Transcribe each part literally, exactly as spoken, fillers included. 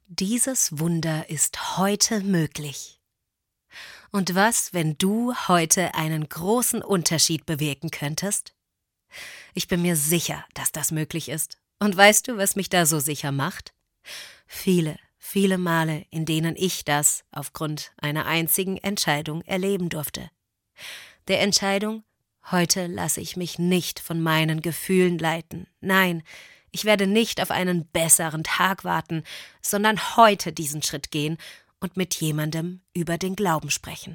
Dieses Wunder ist heute möglich. Und was, wenn du heute einen großen Unterschied bewirken könntest? Ich bin mir sicher, dass das möglich ist. Und weißt du, was mich da so sicher macht? Viele, viele Male, in denen ich das aufgrund einer einzigen Entscheidung erleben durfte. Der Entscheidung, heute lasse ich mich nicht von meinen Gefühlen leiten. Nein, ich werde nicht auf einen besseren Tag warten, sondern heute diesen Schritt gehen und mit jemandem über den Glauben sprechen.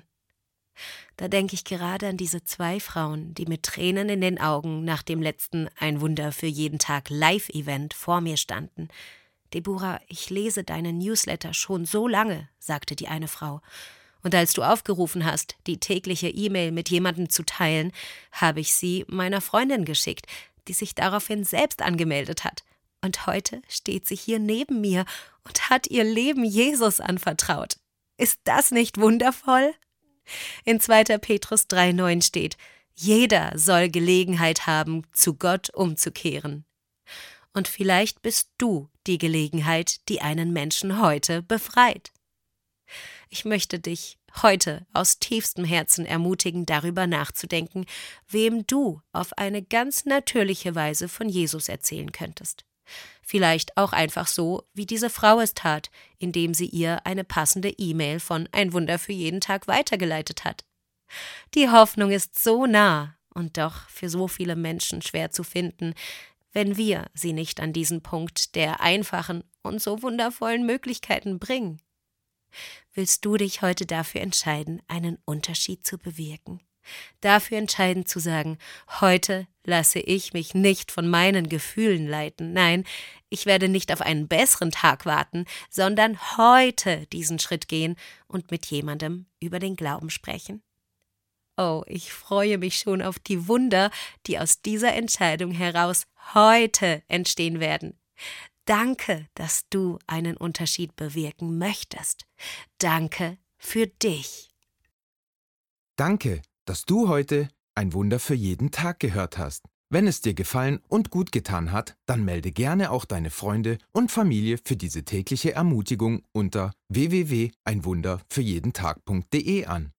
Da denke ich gerade an diese zwei Frauen, die mit Tränen in den Augen nach dem letzten Ein Wunder für jeden Tag Live-Event vor mir standen. »Deborah, ich lese deinen Newsletter schon so lange«, sagte die eine Frau. »Und als du aufgerufen hast, die tägliche E-Mail mit jemandem zu teilen, habe ich sie meiner Freundin geschickt, die sich daraufhin selbst angemeldet hat. Und heute steht sie hier neben mir und hat ihr Leben Jesus anvertraut. Ist das nicht wundervoll?« In zweiter Petrus drei neun steht: Jeder soll Gelegenheit haben, zu Gott umzukehren. Und vielleicht bist du die Gelegenheit, die einen Menschen heute befreit. Ich möchte dich heute aus tiefstem Herzen ermutigen, darüber nachzudenken, wem du auf eine ganz natürliche Weise von Jesus erzählen könntest. Vielleicht auch einfach so, wie diese Frau es tat, indem sie ihr eine passende E-Mail von Ein Wunder für jeden Tag weitergeleitet hat. Die Hoffnung ist so nah und doch für so viele Menschen schwer zu finden, wenn wir sie nicht an diesen Punkt der einfachen und so wundervollen Möglichkeiten bringen. Willst du dich heute dafür entscheiden, einen Unterschied zu bewirken? Dafür entscheiden zu sagen, heute lasse ich mich nicht von meinen Gefühlen leiten. Nein, ich werde nicht auf einen besseren Tag warten, sondern heute diesen Schritt gehen und mit jemandem über den Glauben sprechen. Oh, ich freue mich schon auf die Wunder, die aus dieser Entscheidung heraus heute entstehen werden. Danke, dass du einen Unterschied bewirken möchtest. Danke für dich. Danke, dass du heute Ein Wunder für jeden Tag gehört hast. Wenn es dir gefallen und gut getan hat, dann melde gerne auch deine Freunde und Familie für diese tägliche Ermutigung unter w w w punkt ein wunder für jeden tag punkt de an.